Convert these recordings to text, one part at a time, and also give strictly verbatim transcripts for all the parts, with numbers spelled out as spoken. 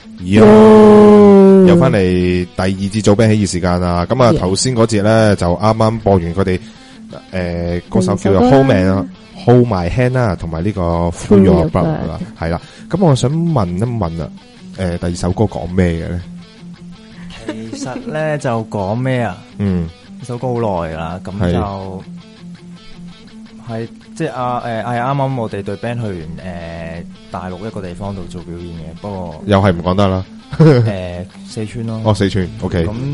有有翻嚟第二節早 band 起義時間啊！咁啊頭先嗰節咧就啱啱播完佢哋誒嗰首叫做 Hold Man Hold My Hand 啦，同埋呢個 Through Your Blood 啦，係啦。咁我想問一問啊，誒第二首歌講咩嘅咧？ 其實咧就講咩啊？嗯，首歌好耐啦，咁就係即係啊誒係啱啱我哋隊 band 去完誒、呃、大陸一個地方度做表演嘅，不過又係唔講得啦。 誒、呃、四川咯。 哦，四川 OK。 咁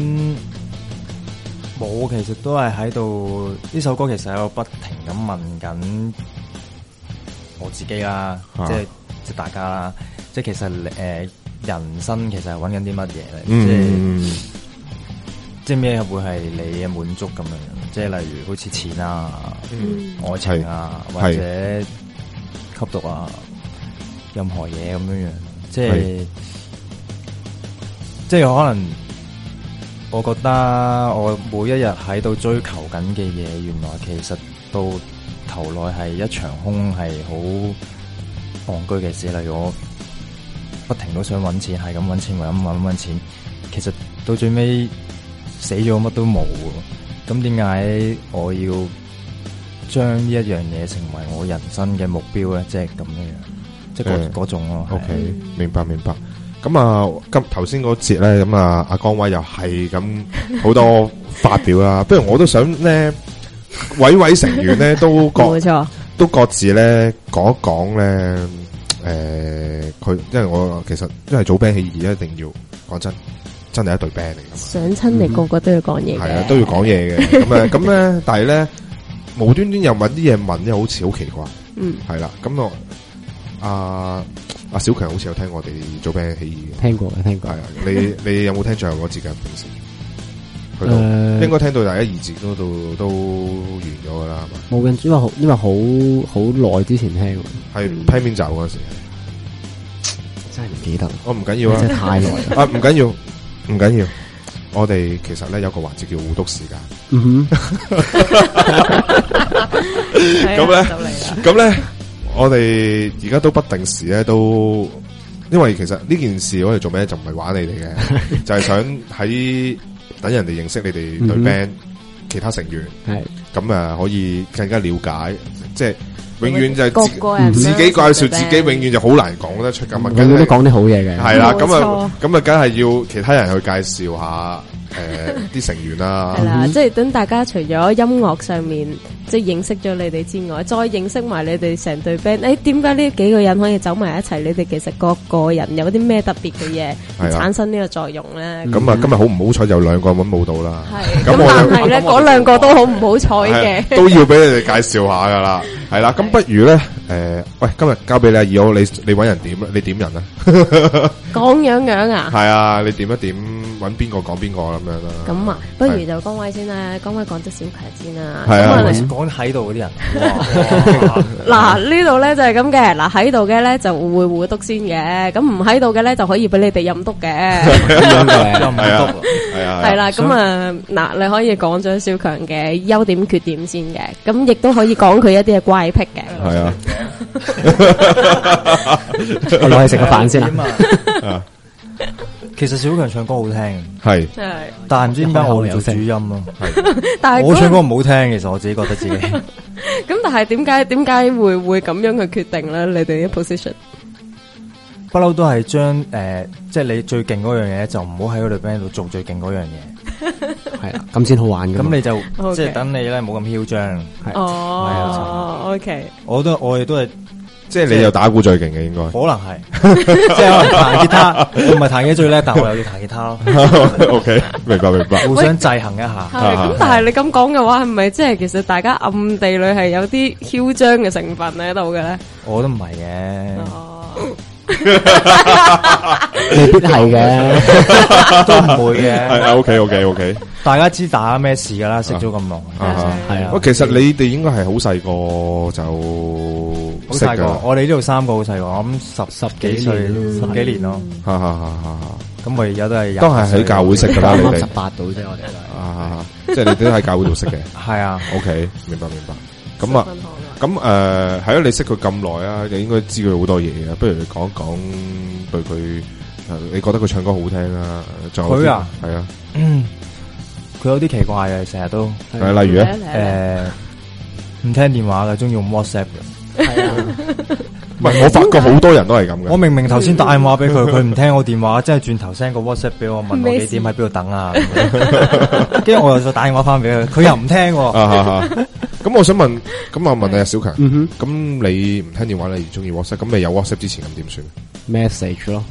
冇，其實都係喺度呢首歌，其實喺度不停咁問緊我自己啦，啊、即係即係大家啦，即係其實誒、呃、人生其實係揾緊啲乜嘢咧？ 嗯、 即係即係咩會係你嘅滿足咁樣？即係例如好似錢啊、嗯、愛情啊，或者吸毒啊，任何嘢咁樣樣，即係即係可能。我覺得我每一日喺度追求緊嘅嘢，原來其實到頭來係一場空，係好戇居嘅事。例如我不停都想搵錢，係咁搵錢，為咁搵搵錢，其實到最尾死咗乜都冇。咁點解我要將呢一樣嘢成為我人生嘅目標咧？即係咁樣樣，即係嗰嗰種咯。 OK，明白明白。咁啊，今頭先嗰節咧，咁啊，阿江威又係咁好多發表啦。不如我都想咧，位位成員咧都各冇錯，都各自咧講一講咧。誒、呃，佢因為我其實因為組 band 起義，一定要講真，真係一隊 band 嚟噶嘛。 想親你個個都要講嘢嘅，係啊，都要講嘢嘅。咁啊，咁咧，但係咧無端端又問啲嘢問咧，好似好奇怪。嗯，係啦。咁我啊。阿小強好似有聽我哋做 band 起義嘅， 聽過聽過。係啊，你你有冇聽最後嗰節嘅平時？去到、呃、應該聽到第一二節嗰度都完咗噶啦，係嘛？ 冇嘅，因為好因為好好耐之前聽， 係批面走嗰時， 真係唔記得。 我唔緊要啊， 真係太耐啊，唔緊要，唔緊要。我哋其實咧有個環節叫互督時間。嗯哼。咁咧，咁咧。我哋而家都不定時咧，都因為其實呢件事我哋做咩就唔係玩你哋嘅，就係想喺等人哋認識你哋隊 band 其他成員，係咁啊可以更加了解，即係永遠就係自，個人自己介紹自己，永遠就好難講得出咁啊！永遠都講啲好嘢嘅，係啦，咁啊咁啊，梗係要其他人去介紹下誒啲成員啦， 係啦，即係等大家除咗音樂上面。即係認識咗你哋之外，再認識埋你哋成隊 band。誒，點解呢幾個人可以走埋一齊？你哋其實個個人有啲咩特別嘅嘢產生呢個作用咧？ 咁啊，今日好唔好彩有兩個揾冇到啦。 係咁，但係咧嗰兩個都好唔好彩嘅， 都要俾你哋介紹下噶啦。係啦，咁不如咧，誒，喂，今日交俾你阿二號，你你揾人點啊？你點人啊？ 講樣樣啊？ 係啊，你點一點揾邊個講邊個咁樣啦。 咁啊，不如就江威先啦，江威講咗小強先啦。 係啊。 講喺度嗰啲人， 嗱呢度咧就係咁嘅，嗱喺度嘅咧就會互督先嘅，咁唔喺度嘅咧就可以俾你哋任督嘅， 任督係啊， 係啦，咁啊嗱你可以講咗小強嘅優點缺點先嘅，咁亦都可以講佢一啲嘅怪癖嘅， 係啊， 我攞去食個飯先啦。 其實小強唱歌好聽， 係， 但係唔知點解我做主音咯。 但係我唱歌唔好聽，其實我自己覺得自己。 咁但係點解點解會會咁樣去決定咧？你哋啲 position 不嬲都係將誒，即係你最勁嗰樣嘢，就唔好喺嗰隊 band 度做最勁嗰樣嘢。 係啦，咁先好玩噶。 咁你就即係等你咧冇咁囂張。 哦，OK。 我都我哋都係。 即係你又打鼓最勁嘅應該， 可能係，即係可能彈吉他，我唔係彈嘅最叻，但我又要彈吉他咯。 O K，明白明白， 互相制衡一下。 係咁，但係你咁講嘅話，係咪即係其實大家暗地裏係有啲囂張嘅成分喺度嘅咧？ 我都唔係嘅。 未必係嘅， 都唔會嘅。 係啊 ，OK OK OK。 大家知打咩事噶啦，識咗咁耐，係啊。 喂，其實你哋應該係好細個就好細個，我哋呢度三個好細個，我諗十十幾歲，十幾年咯。 吓吓吓吓。 咁我而家都係都係喺教會識噶啦，你哋十八度啫，我哋都係。 啊，即係你哋都喺教會度識嘅。 係啊。 OK，明白明白。咁啊。咁誒，係、呃、咯，你識佢咁耐啊，你應該知佢好多嘢啊。不如你講一講對佢你覺得佢唱歌好聽啊？仲有佢啊， 係啊， 嗯，佢有啲奇怪嘅，成日都係例如咧， 誒，唔聽電話嘅，中意用 WhatsApp 嘅。 係啊， 唔係我發覺好多人都係咁嘅。 我明明頭先打電話俾佢，佢唔聽我電話，即係轉頭 send 個 WhatsApp 俾我，問我幾點喺邊度等啊。跟住我又再打電話翻俾佢，佢又唔聽。 咁我想問，咁我問你阿小強， 嗯咁你唔聽電話，你中意 WhatsApp，咁你有 WhatsApp 之前咁點算 ，message 咯。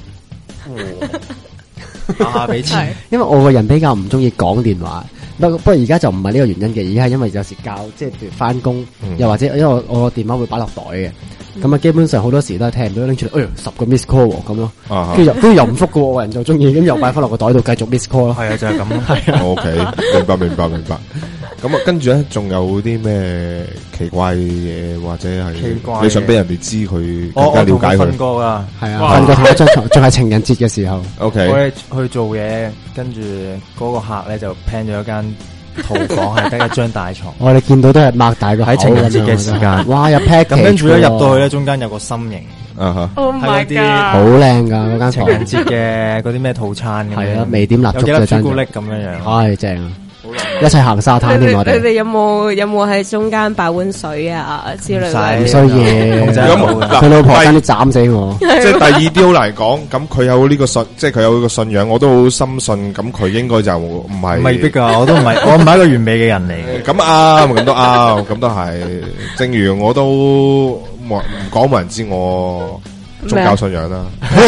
打下俾錢， 因為我個人比較唔中意講電話，不過不過而家就唔係呢個原因嘅，而家係因為有時教即係譬如翻工，又或者因為我我個電話會擺落袋嘅，咁啊基本上好多時都係聽唔到，拎出嚟，哎呀十個 miss call 咁咯，跟住又跟住又唔復嘅，我人就中意，咁又擺翻落個袋度繼續 miss call 咯。 係啊，就係咁咯。 係啊。 O K，明白明白明白。咁啊，跟住咧，仲有啲咩奇怪嘅嘢，或者係你想俾人哋知佢更加了解佢？ 我我瞓過噶， 係啊，瞓過同一張床，仲係情人節嘅時候。 O K， 我哋去做嘢，跟住嗰個客咧就 plan 咗一間套房，係得一張大床。 我哋見到都係擘大個口喺情人節嘅時間， 哇！有 package 咁跟住咧入到去咧，中間有個心形。 啊哈 ！Oh my god！ 好靚噶嗰間情人節嘅嗰啲咩套餐咁樣， 係啊，微點蠟燭有幾粒朱古力咁樣樣， 係正啊！一齊行沙灘添，我哋。 你哋有冇有冇喺中間擺碗水啊之類？ 唔需要。 咁佢老婆差啲斬死我。 即係第二雕嚟講，咁佢有呢個信，即係佢有呢個信仰，我都好深信。咁佢應該就唔係。 未必噶，我都唔係，我唔係一個完美嘅人嚟嘅。 咁啱，咁都啱，咁都係。正如我都冇唔講冇人知我宗教信仰啦。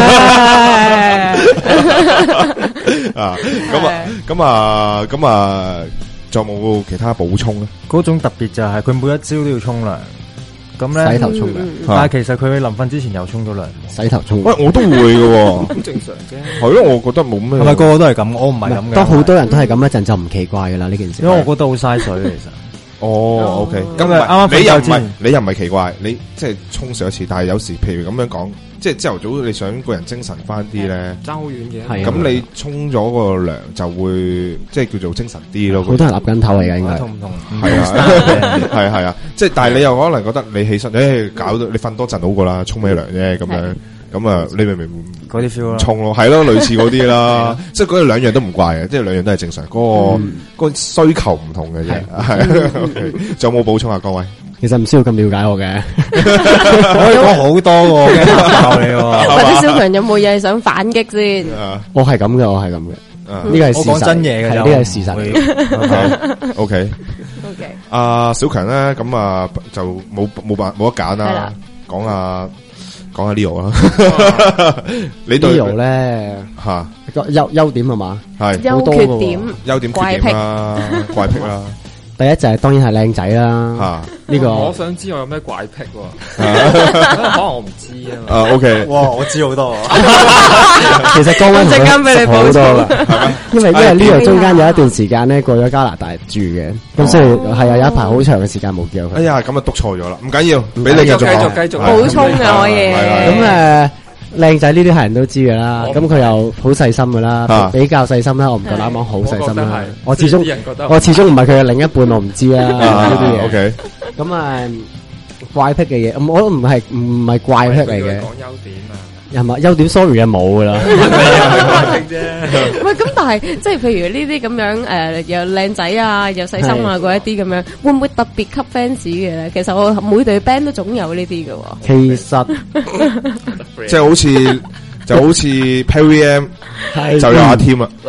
啊，咁啊，咁啊，咁啊，仲有冇其他補充咧？ 嗰種特別就係佢每一朝都要沖涼，咁咧洗頭沖涼， 但係其實佢臨瞓之前又沖咗涼， 洗頭沖涼。 喂，我都會嘅， 好正常啫。 係咯，我覺得冇咩。 係咪個個都係咁？我唔係咁嘅。 當好多人都係咁一陣就唔奇怪噶啦呢件事。 因為我覺得好嘥水其實。 哦，OK，咁啱啱你又唔係，你又唔係奇怪，你即係沖少一次，但係有時譬如咁樣講，即係朝頭早你想個人精神翻啲咧， 爭好遠嘅。 咁你沖咗個涼就會即係叫做精神啲咯。 好多人岌緊頭嚟㗎，應該同唔同？ 係啊，係係啊，即係但係你又可能覺得你起身，誒搞到你瞓多陣好過啦，沖咩涼啫咁樣。咁啊，你明唔明？ 嗰啲 feel 咯， 沖咯，係咯，類似嗰啲啦，即係嗰兩樣都唔怪嘅，即係兩樣都係正常，嗰個嗰個需求唔同嘅啫，係。仲有冇補充啊，各位？ 其實唔需要咁了解我嘅， 我可以講好多喎，教你。 或者小強有冇嘢想反擊先？ 我係咁嘅，我係咁嘅，呢個係事實。 我講真嘢嘅， 呢個係事實。 O K，O K。阿小強咧，咁啊就冇冇辦冇得揀啦，講下。講下 Leo 啦，你對 Leo 咧吓個優優點係嘛？ 係優缺點， 優點缺點啦，怪癖啦。 第一就係當然係靚仔啦， 吓呢個我想知我有咩怪癖喎，可能我唔知啊。 啊 OK， 哇，我知好多。 其實江溫陣間俾你補充啦，因為因為 Leo 中間有一段時間咧過咗加拿大住嘅，咁所以係啊有一排好長嘅時間冇見佢。 哎呀，咁啊讀錯咗啦，唔緊要，俾你繼續繼續繼續補充嘅可以。 咁誒。靚仔呢啲係人都知噶啦，咁佢又好細心噶啦，比較細心啦，我唔夠膽講好細心啦。我始終我始終唔係佢嘅另一半，我唔知啦呢啲嘢。 OK， 咁啊怪癖嘅嘢，我都唔係唔係怪癖嚟嘅。 講優點啊， 係嘛？優點 sorry 啊冇噶啦。 怪癖啫。 喂，咁但係即係譬如呢啲咁樣誒，又靚仔啊，又細心啊嗰一啲咁樣，會唔會特別吸 fans 嘅咧？其實我每隊 band 都總有呢啲嘅。 其實即係好似就好似 Perry M 就有阿 Tim 啊，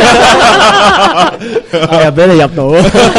又俾你入到。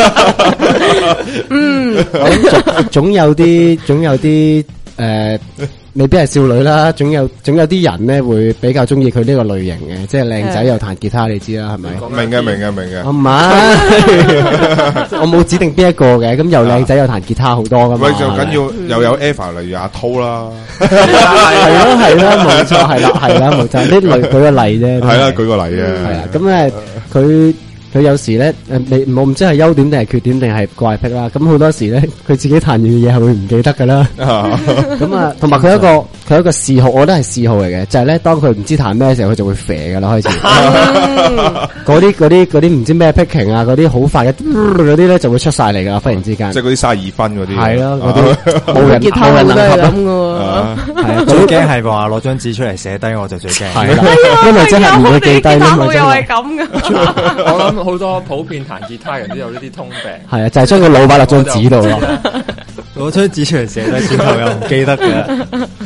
嗯，總總有啲總有啲誒。未必係少女啦，總有總有啲人咧會比較中意佢呢個類型嘅，即係靚仔又彈吉他，你知啦，係咪？ 明嘅，明嘅，明嘅。 唔係，我冇指定邊一個嘅，咁又靚仔又彈吉他好多噶嘛。 喂，最緊要又有 Eva，例如阿濤啦， 係咯係咯，冇錯，係啦係啦，冇錯，呢類舉個例啫。 係啦，舉個例啫。 係啊，咁咧佢。佢佢有時咧誒，你我唔知係優點定係缺點定係怪癖啦。咁好多時咧，佢自己彈完嘅嘢係會唔記得噶啦。咁啊，同埋佢一個佢有一個嗜好，我覺得係嗜好嚟嘅，就係咧，當佢唔知彈咩嘅時候，佢就會肥噶啦，開始。嗰啲嗰啲嗰啲唔知咩 picking 啊，嗰啲好快嘅嗰啲咧就會出晒嚟噶啦，忽然之間。 即係嗰啲卅二分嗰啲。 係咯，嗰啲冇人冇人能及咁噶。 係啊，最驚係話攞張紙出嚟寫低，我就最驚。 係啦，因為真係唔會記低啦嘛，真係。 咁噶。 我諗好多普遍彈吉他人都有呢啲通病。 係啊，就係將個腦擺落張紙度咯。 攞張紙出嚟寫低，之後又唔記得嘅。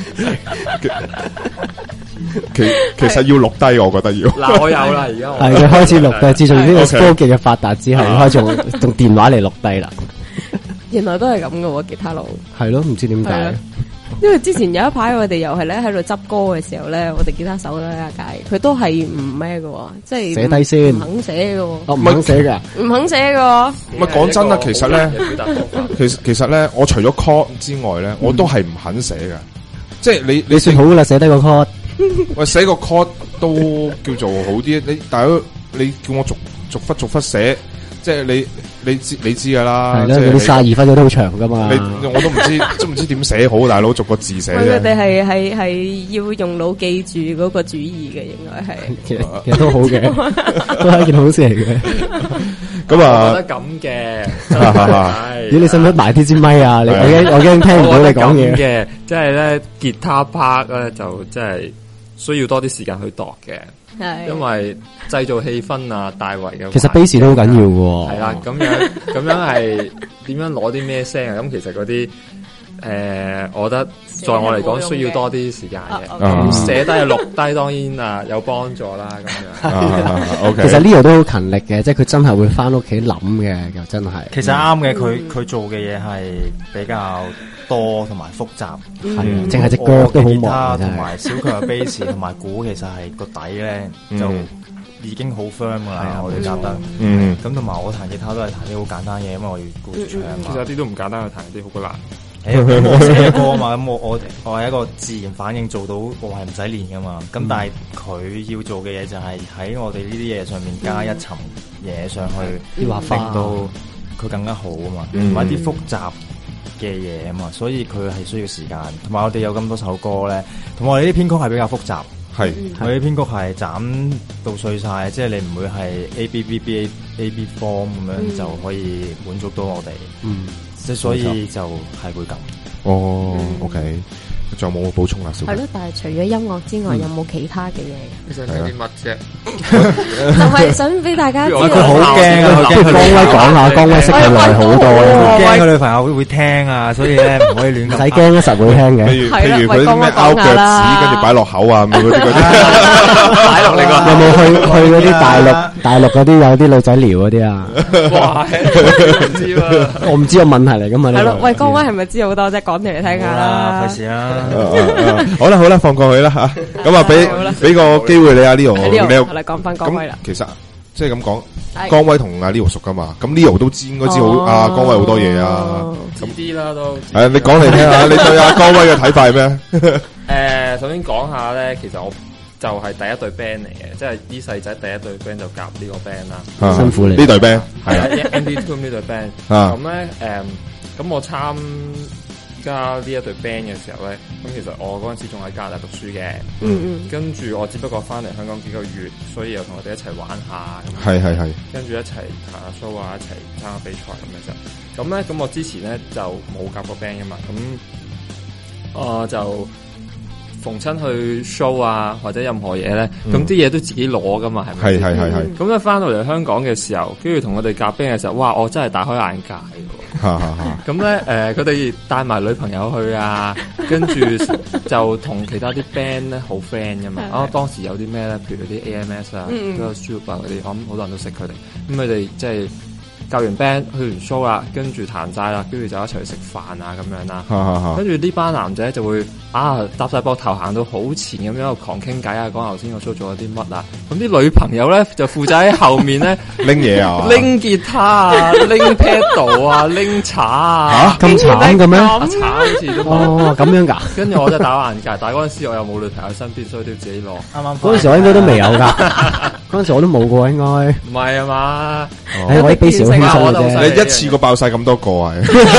其其實要錄低，我覺得要。 嗱，我有啦，而家係佢開始錄低，自從呢個科技嘅發達之後，開始用用電話嚟錄低啦。 原來都係咁嘅喎，吉他佬。 係咯，唔知點解。 因為之前有一排我哋又係咧喺度執歌嘅時候咧，我哋吉他手咧阿介，佢都係唔咩嘅，即係寫低先， 唔肯寫嘅。 哦，唔肯寫㗎， 唔肯寫嘅。 唔係講真啦，其實咧，其實其實咧，我除咗 chord 之外咧，我都係唔肯寫嘅。即係你你算好啦，寫低個 chord。 喂，寫個 chord 都叫做好啲。你大佬，你叫我逐逐忽逐忽寫，即係你你知你知噶啦。 係啦，嗰啲卅二分鐘都好長噶嘛。 你我都唔知都唔知點寫好，大佬逐個字寫。 佢哋係係係要用腦記住嗰個主意嘅，應該係。 其實其實都好嘅，都係一件好事嚟嘅。 咁啊， 我覺得咁嘅。 咦，你使唔使埋啲支咪啊？你我驚我驚聽唔到你講嘢嘅。即係咧，吉他 part 咧就即係需要多啲時間去度嘅。係，因為製造氣氛啊，大圍嘅。 其實 bass 都好緊要嘅。 係啦，咁樣咁樣係點樣攞啲咩聲啊？咁其實嗰啲誒，我覺得在我嚟講需要多啲時間嘅。咁寫低錄低當然啊有幫助啦。咁樣。 OK。 其實 Leo 都好勤力嘅，即係佢真係會翻屋企諗嘅，又真係。 其實啱嘅，佢佢做嘅嘢係比較多同埋複雜， 係啊，淨係隻歌都好忙， 同埋小強嘅 bass 同埋鼓，其實係個底咧就已經好 firm 噶啦，我哋夾得。嗯，咁同埋我彈吉他都係彈啲好簡單嘢，因為我要顧住唱嘛。 其實有啲都唔簡單，去彈啲好難。 誒，我寫歌嘛，咁我我我係一個自然反應做到，我係唔使練噶嘛。咁但係佢要做嘅嘢就係喺我哋呢啲嘢上面加一層嘢上去， 啲畫花令到佢更加好啊嘛，同埋一啲複雜嘅嘢啊嘛，所以佢係需要時間。同埋我哋有咁多首歌咧，同埋我哋啲編曲係比較複雜，係我哋啲編曲係斬到碎晒，即係你唔會係 A B B B A A B form 咁樣就可以滿足到我哋。嗯，即係所以就係會咁。 哦 ，OK。仲有冇補充啊？小係咯，但係除咗音樂之外，有冇其他嘅嘢？ 其實有啲乜啫？ 就係想俾大家知道。 佢好驚啊！佢江威講下，江威識佢耐好多，驚佢女朋友會聽啊，所以咧唔可以亂咁。 唔使驚，實會聽嘅。 譬如譬如佢啲咩拗腳趾，跟住擺落口啊，咁嗰啲嗰啲。 擺落你個。 有冇去去嗰啲大陸大陸嗰啲有啲女仔撩嗰啲啊？ 哇！唔知啊， 我唔知個問題嚟噶嘛？ 係咯，喂，江威係咪知好多啫？講嚟聽下啦。 費事啦。 好啦好啦，放過去啦吓，咁啊俾俾個機會你啊 Leo，你嚟講翻江威啦。 其實即係咁講，江威同阿 Leo 熟噶嘛，咁 Leo 都知應該知好啊江威好多嘢啊， 咁啲啦都。 係你講嚟聽下，你對阿江威嘅睇法係咩？ 誒，首先講下咧，其實我就係第一隊 band 嚟嘅，即係啲細仔第一隊 band 就夾呢個 band 啦。 辛苦你呢隊 band 係啊 ，Andy Tom 呢隊 band 啊，咁咧誒，咁我參加呢一隊 band 嘅時候咧，咁其實我嗰陣時仲喺加拿大讀書嘅，嗯嗯，跟住我只不過翻嚟香港幾個月，所以又同我哋一齊玩下， 係係係， 跟住一齊彈下 show 啊，一齊參加比賽咁樣就，咁咧咁我之前咧就冇夾過 band 噶嘛，咁我就逢親去 show 啊或者任何嘢咧，咁啲嘢都自己攞噶嘛，係咪？ 係係係係， 咁咧翻到嚟香港嘅時候，跟住同我哋夾 band 嘅時候，哇！我真係大開眼界。咁咧，誒，佢哋帶埋女朋友去啊，跟住就同其他啲 band 咧好 friend 噶嘛。啊，當時有啲咩咧？譬如啲 A M S 啊，嗰個 Soup 啊嗰啲，我諗好多人都識佢哋。咁佢哋即係教完 band 去完 show 啦，跟住彈晒啦，跟住就一齊去食飯啊咁樣啦。跟住呢班男仔就會啊搭晒膊頭行到好前咁樣，喺度狂傾偈啊，講頭先個 show 做咗啲乜啊。咁啲女朋友咧就負責喺後面咧拎嘢啊， 拎吉他啊，拎 pedal 啊，拎茶啊。 吓咁慘嘅咩？ 茶好似都哦咁樣噶。跟住我就打眼界，但係嗰陣時我又冇女朋友喺身邊，所以都要自己攞。 啱啱嗰陣時我應該都未有噶。 嗰陣時我都冇過，應該唔係啊嘛？ 誒，我啲 base 好輕鬆嘅啫。 你一次過爆晒咁多個啊！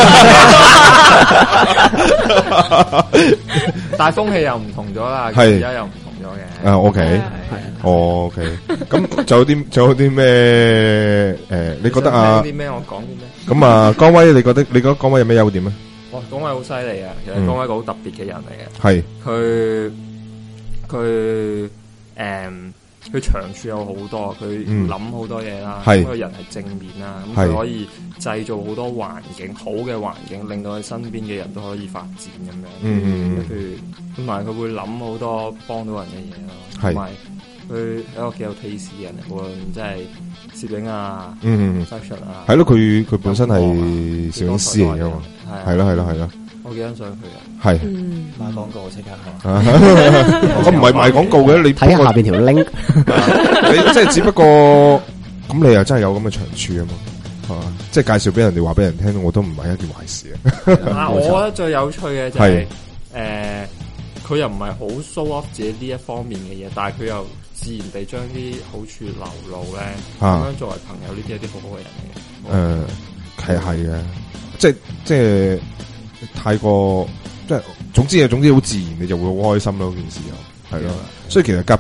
但係風氣又唔同咗啦，而係家又唔同咗嘅。 啊，OK，係，哦，OK，咁仲有啲仲有啲咩？誒，你覺得啊？ 啲咩？我講啲咩？ 咁啊，江威，你覺得你覺得江威有咩優點啊？ 哇，江威好犀利啊！其實江威一個好特別嘅人嚟嘅。 係佢佢誒。佢長處有好多，佢諗好多嘢啦。咁個人係正面啦，咁佢可以製造好多環境，好嘅環境，令到佢身邊嘅人都可以發展咁樣。 嗯， 譬如同埋佢會諗好多幫到人嘅嘢咯。同埋佢係一個幾有 taste 嘅人，無論即係攝影啊、 嗯 fashion 啊， 係咯，佢佢本身係攝影師嚟噶嘛，係咯係咯係咯。 我幾欣賞佢啊！ 係賣廣告即刻係， 我唔係賣廣告嘅，你睇下下邊條 link， 你即係只不過咁，你又真係有咁嘅長處啊嘛，係嘛？即係介紹俾人哋話俾人聽，我都唔係一件壞事啊！ 我覺得最有趣嘅就係誒，佢又唔係好 show off 自己呢一方面嘅嘢，但係佢又自然地將啲好處流露咧，咁樣作為朋友呢啲係啲好好嘅人嚟嘅。誒， 係係嘅，即係即係。太過即係，總之啊，總之好自然，你就會好開心咯。件事又係咯，所以其實夾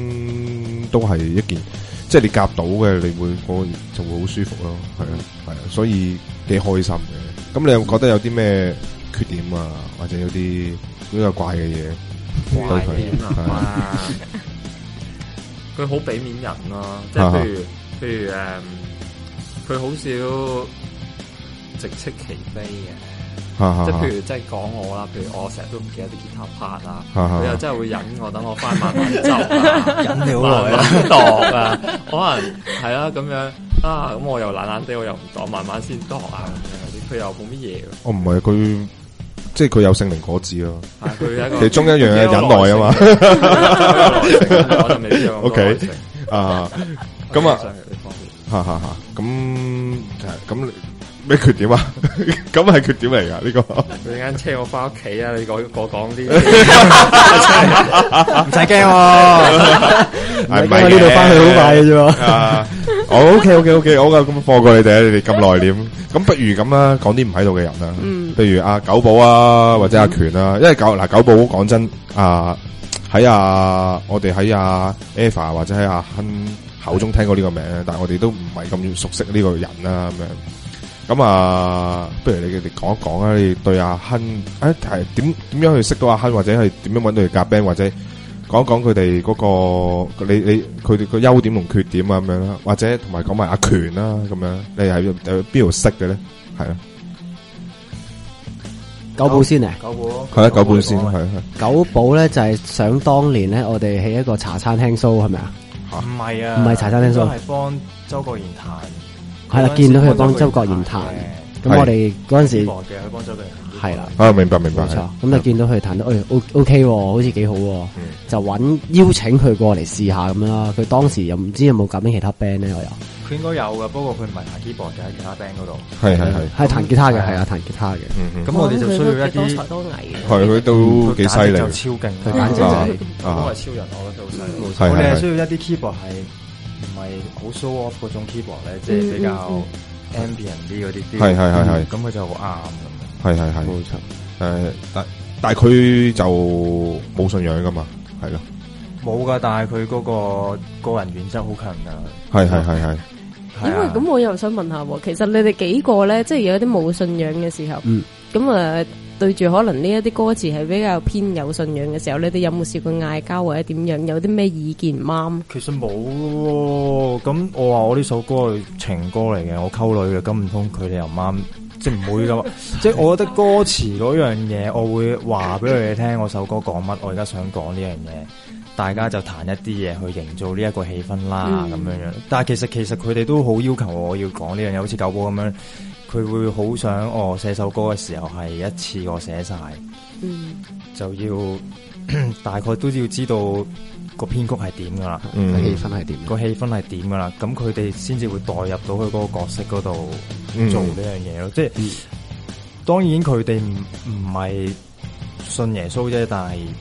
band 都係一件，即係你夾到嘅，你會個就會好舒服咯。係啊，係啊，所以幾開心嘅。咁你有覺得有啲咩缺點啊，或者有啲比較怪嘅嘢？ 怪點啊？佢好俾面人咯，即係譬如譬如誒，佢好少直斥其非嘅。即係譬如，即係講我啦。譬如我成日都唔記得啲吉他 part 啊，佢又真係會忍我，等我翻慢慢執啊， 忍你好耐啦， 度啊，可能係啦咁樣啊，咁我又懶懶地，我又唔度，慢慢先度啊咁樣。佢又冇乜嘢。 我唔係佢，即係佢有聖靈果子咯。 係佢一個其中一樣嘢忍耐啊嘛。 我就未必有 OK 啊，咁啊， 呢方面， 哈哈哈，咁咁。咩缺點啊？咁係缺點嚟噶呢個？ 你陣間車我翻屋企啊！你講我講啲， 唔使驚喎， 係咪呢度翻去好快嘅啫？ 啊，我 OK OK OK，好噶，咁放過你哋啊！你哋咁內斂，咁不如咁啦，講啲唔喺度嘅人啦，譬如阿九寶啊，或者阿權啊，因為九嗱九寶講真啊，喺阿我哋喺阿 Eva 或者喺阿亨口中聽過呢個名，但係我哋都唔係咁熟悉呢個人啦，咁樣。咁啊，不如你哋講一講啊！你對阿亨誒係點點樣去識到阿亨，或者係點樣搵到佢夾 band，或者講一講佢哋嗰個你你佢哋個優點同缺點啊咁樣啦，或者同埋講埋阿權啦咁樣，你係喺邊度識嘅咧？係啊， 九寶先啊， 九寶係啊，九寶先係係。 九寶咧就係想當年咧，我哋喺一個茶餐廳 show 係咪啊？ 唔係啊， 唔係茶餐廳 show， 係幫周國賢彈。 係啦，見到佢幫周國賢彈，咁我哋嗰陣時係啦， 啊明白明白， 冇錯，咁就見到佢彈得，誒 O O K，好似幾好，就揾邀請佢過嚟試下咁樣啦。佢當時又唔知有冇夾啲其他 band 咧，我又佢應該有噶，不過佢唔係彈 keyboard 嘅，喺其他 band 嗰度。 係係係， 係彈吉他嘅，係啊，彈吉他嘅。 咁我哋就需要一啲多才多藝嘅。 係佢都幾犀利， 就超勁， 佢簡直就係都係超人，我覺得好犀利。 我哋係需要一啲 keyboard 係唔係好 show off 嗰種 keyboard 咧，即係比較 ambient 啲嗰啲。 係係係係， 咁佢就好啱咁。 係係係，冇錯。誒，但但係佢就冇信仰噶嘛，係咯。 冇噶，但係佢嗰個個人原則好強噶。 係係係係。 因為咁，我又想問下，其實你哋幾個咧，即係有啲冇信仰嘅時候，咁啊對住可能呢一啲歌詞係比較偏有信仰嘅時候，你哋有冇試過嗌交或者點樣？有啲咩意見唔啱？ 其實冇喎，咁我話我呢首歌係情歌嚟嘅，我溝女嘅，咁唔通佢哋又唔啱？即係唔會噶，即係我覺得歌詞嗰樣嘢，我會話俾佢哋聽，我首歌講乜，我而家想講呢樣嘢。大家就彈一啲嘢去營造呢一個氣氛啦，咁樣樣。但係其實其實佢哋都好要求我要講呢樣嘢，好似九寶咁樣，佢會好想我寫首歌嘅時候係一次過寫晒，嗯，就要大概都要知道個編曲係點噶啦， 個氣氛係點， 個氣氛係點噶啦，咁佢哋先至會代入到佢嗰個角色嗰度做呢樣嘢咯。即係當然佢哋唔唔係信耶穌啫，但係。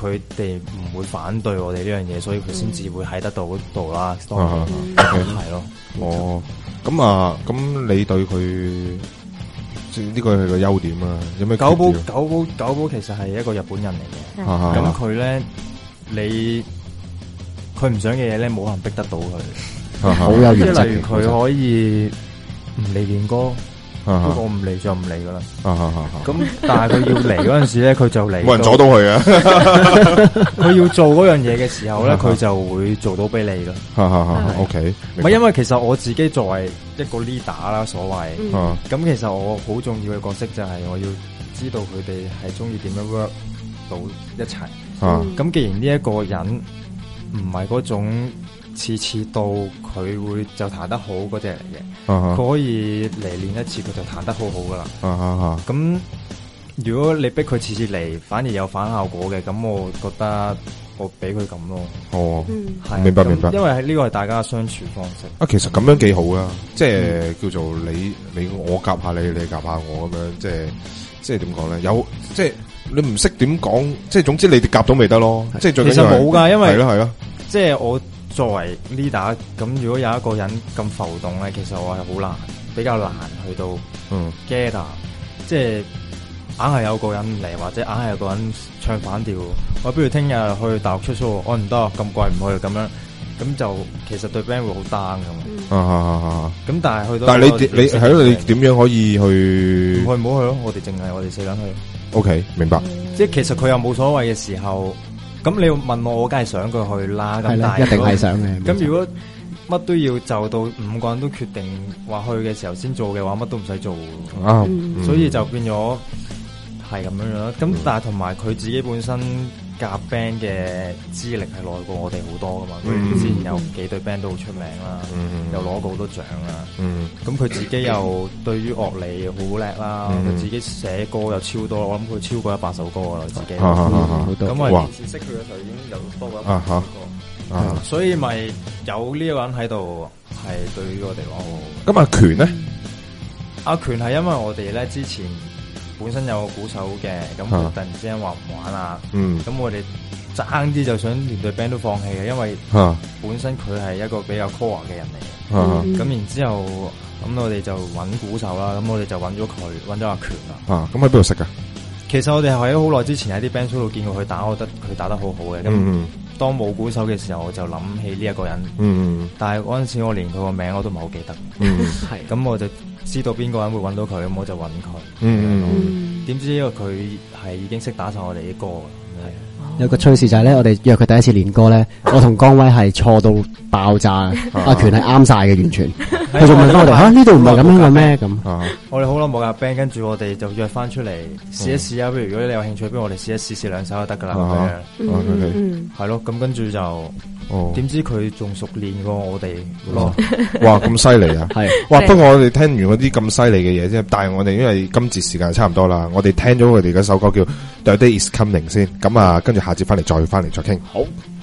佢哋唔會反對我哋呢樣嘢，所以佢先至會喺得到嗰度啦。當然係咯。 哦，咁啊，咁你對佢呢個係個優點啊？有咩？ 九寶九寶九寶其實係一個日本人嚟嘅，咁佢咧你佢唔想嘅嘢咧，冇人逼得到佢， 好有原則。 例如佢可以唔嚟練歌。如果我唔嚟就唔嚟噶啦，咁但係佢要嚟嗰陣時咧，佢就嚟， 冇人阻到佢啊！ 佢要做嗰樣嘢嘅時候咧，佢就會做到俾你噶。 O K， 唔係因為其實我自己作為一個 leader 啦，所謂，咁其實我好重要嘅角色就係我要知道佢哋係中意點樣 work 到一齊。咁既然呢一個人唔係嗰種次次到佢會就彈得好嗰隻嚟嘅，佢、uh huh. 可以嚟練一次佢就彈得好好噶啦。咁、uh huh. 如果你逼佢次次嚟，反而有反效果嘅，咁我覺得我俾佢咁咯。哦，係明白明白。 因為呢個係大家嘅相處方式。 啊，其實咁樣幾好啊，即係、嗯、叫做你你我夾下你，你夾下我咁樣，即係即係點講咧？有即係你唔識點講，即係總之你哋夾到未得咯。即係最其實冇噶，因為係咯係咯， 即係我。作為 leader 咁，如果有一個人咁浮動咧，其實我係好難，比較難去到 gather，、嗯、即係硬係有個人嚟，或者硬係有個人唱反調。我不如聽日去大陸出 show，我唔得，咁貴唔去咁樣，咁就其實對 band 會好 down 噶嘛。咁、嗯啊、但係去到， 但係你你係咯，你點樣可以去？ 唔去唔好去咯，我哋淨係我哋四個人去。 OK， 明白。 嗯、即係其實佢又冇所謂嘅時候。咁你要問我，我梗係想佢去啦。咁但係一定係想嘅。 咁如果乜都要就到五個人都決定話去嘅時候先做嘅話，乜都唔使做。 啊， 嗯、所以就變咗係咁樣樣。咁、嗯、但係同埋佢自己本身夾 band 嘅資歷係耐過我哋好多噶嘛。佢、嗯、之前有幾隊 band 都好出名啦，嗯、又攞過好多獎啦。咁佢、嗯、自己又對於樂理好叻啦，佢、嗯、自己寫歌又超多，我諗佢超過一百首歌啦，自己。咁我哋認識佢嘅時候已經有多過一百首歌，啊、所以咪有呢個人喺度，係對於我哋講。 咁阿權咧？ 阿權係因為我哋咧之前本身有個鼓手嘅，咁佢突然之間話唔玩啦，咁、嗯、我哋爭啲就想連隊 band 都放棄嘅，因為本身佢係一個比較 core 嘅人嚟嘅，咁、嗯、然之後咁我哋就揾鼓手啦，咁我哋就揾咗佢，揾咗阿權啦。啊， 咁喺邊度識噶？ 其實我哋係喺好耐之前喺啲 band show 度見過佢打，我覺得佢打得好好嘅。咁、嗯、當冇鼓手嘅時候，我就諗起呢一個人。嗯、但係嗰陣時我連佢個名我都唔係好記得。係咁、嗯、我就知道邊個人會揾到佢，咁我就揾佢。嗯，點知因為佢係已經識打晒我哋啲歌。 有個趣事就係咧，我哋約佢第一次練歌咧，我同江威係錯到爆炸，阿權係啱晒嘅完全。佢仲問翻我哋吓，呢度唔係咁樣嘅咩？咁我哋好耐冇夾 band，跟住我哋就約翻出嚟試一試啊。不如如果你有興趣，不如我哋試一試試兩首就得噶啦。係咯，咁跟住就點知佢仲熟練過我哋咯。 哇，咁犀利啊！係哇，不過我哋聽完嗰啲咁犀利嘅嘢啫，但係我哋因為今節時間差唔多啦，我哋聽咗佢哋嗰首歌叫 The Day Is Coming 先，咁啊，跟住下節翻嚟再翻嚟再傾。好。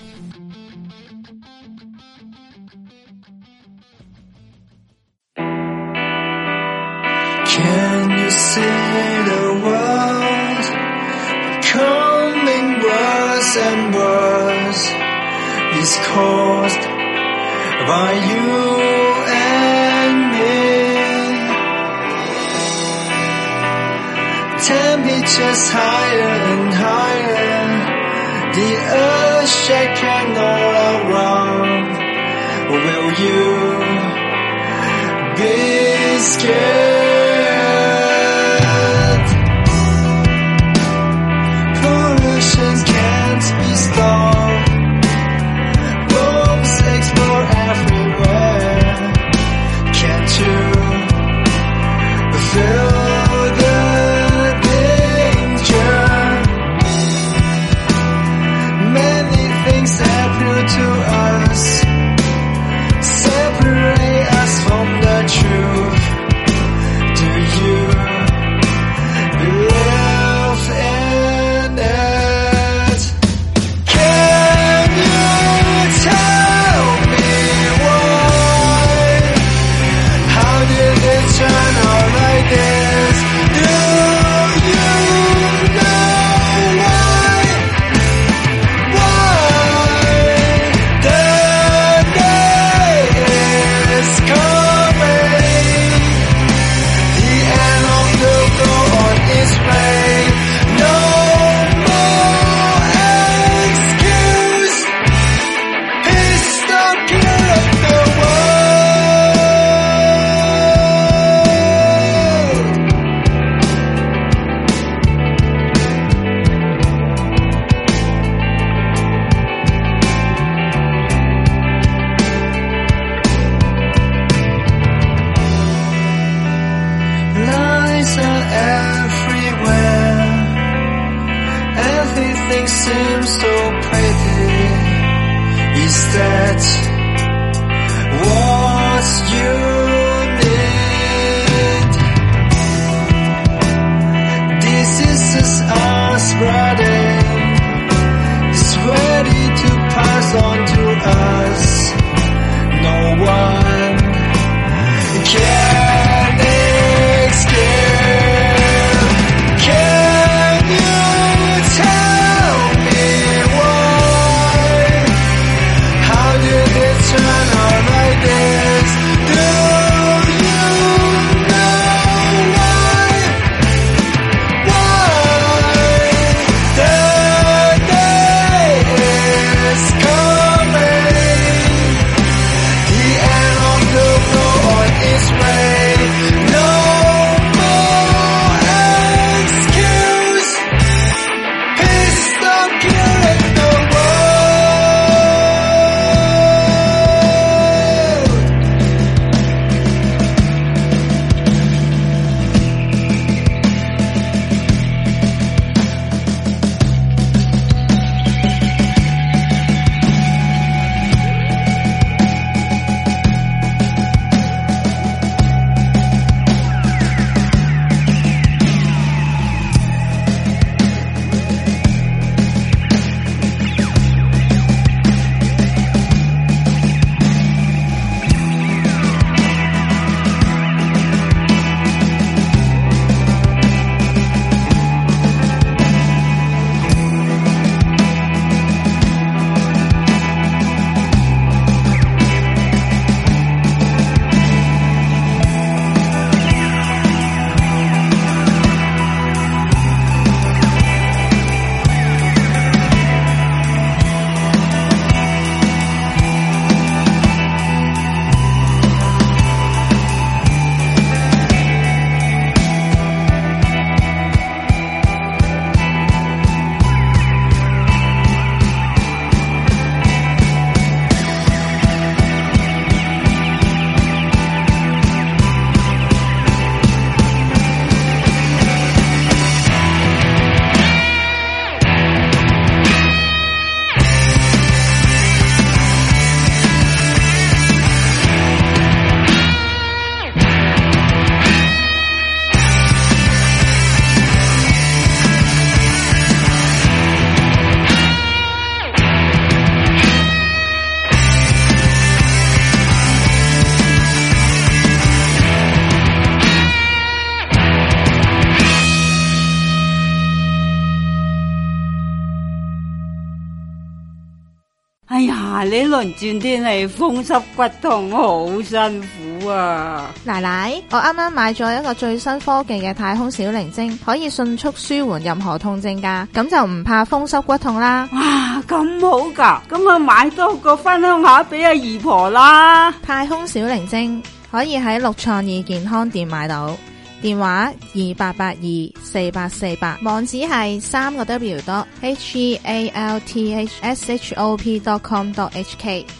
Can you see the world becoming worse and worse? Is caused by you and me. Temperatures higher and higher, the earth shaking all around. Will you be scared? Can't be stopped. Bombs explode everywhere. Can't you feel the danger? Many things happen to us, separate us from the truth. seems so pretty. Is that what you need? This is just us spreading, it's ready to pass on to us. No one can escape. Can you tell me why? How did it turn out like this? Do you know why? Why? The day is coming, the end of the road on its way. No more excuse. Please stop killing the world. 哎呀，呢輪轉天氣風濕骨痛好辛苦啊！ 奶奶，我啱啱買咗一個最新科技嘅太空小靈精，可以迅速舒緩任何痛症㗎，咁就唔怕風濕骨痛啦。 哇，咁好㗎，咁啊買多個分享下俾阿姨婆啦。 太空小靈精可以喺六創意健康店買到，電話二八八二四八四八，網址係三個 W dot H E A L T H S H O P dot com dot H K。